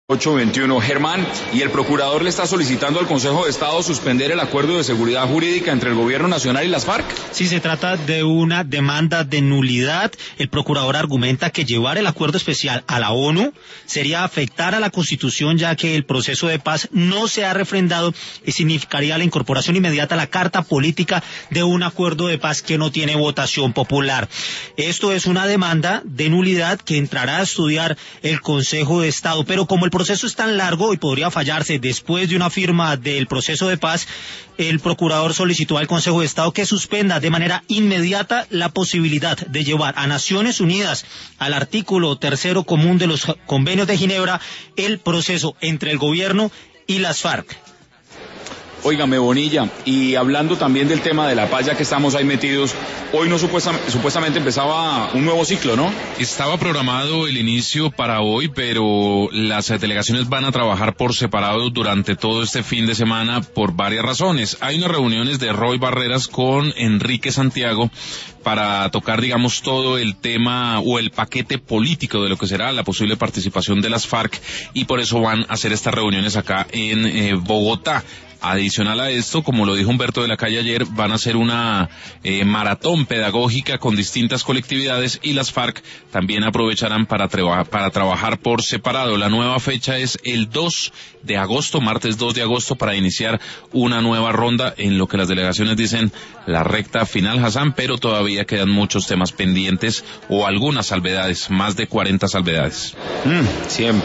821. Germán, y el procurador le está solicitando al Consejo de Estado suspender el acuerdo de seguridad jurídica entre el Gobierno Nacional y las FARC. Sí, se trata de una demanda de nulidad. El procurador argumenta que llevar el acuerdo especial a la ONU sería afectar a la Constitución, ya que el proceso de paz no se ha refrendado y significaría la incorporación inmediata a la Carta Política de un acuerdo de paz que no tiene votación popular. Esto es una demanda de nulidad que entrará a estudiar el Consejo de Estado, pero como el proceso es tan largo y podría fallarse después de una firma del proceso de paz, el procurador solicitó al Consejo de Estado que suspenda de manera inmediata la posibilidad de llevar a Naciones Unidas al artículo 3º común de los convenios de Ginebra el proceso entre el gobierno y las FARC. Óigame, Bonilla, y hablando también del tema de la paz, ya que estamos ahí metidos, hoy no supuestamente empezaba un nuevo ciclo, ¿no? Estaba programado el inicio para hoy, pero las delegaciones van a trabajar por separado durante todo este fin de semana por varias razones. Hay unas reuniones de Roy Barreras con Enrique Santiago para tocar, digamos, todo el tema o el paquete político de lo que será la posible participación de las FARC, y por eso van a hacer estas reuniones acá en Bogotá. Adicional a esto, como lo dijo Humberto de la Calle ayer, van a hacer una maratón pedagógica con distintas colectividades, y las FARC también aprovecharán para trabajar por separado. La nueva fecha es el 2 de agosto, martes 2 de agosto, para iniciar una nueva ronda en lo que las delegaciones dicen la recta final, Hassan, pero todavía quedan muchos temas pendientes o algunas salvedades, más de 40 salvedades. Siempre.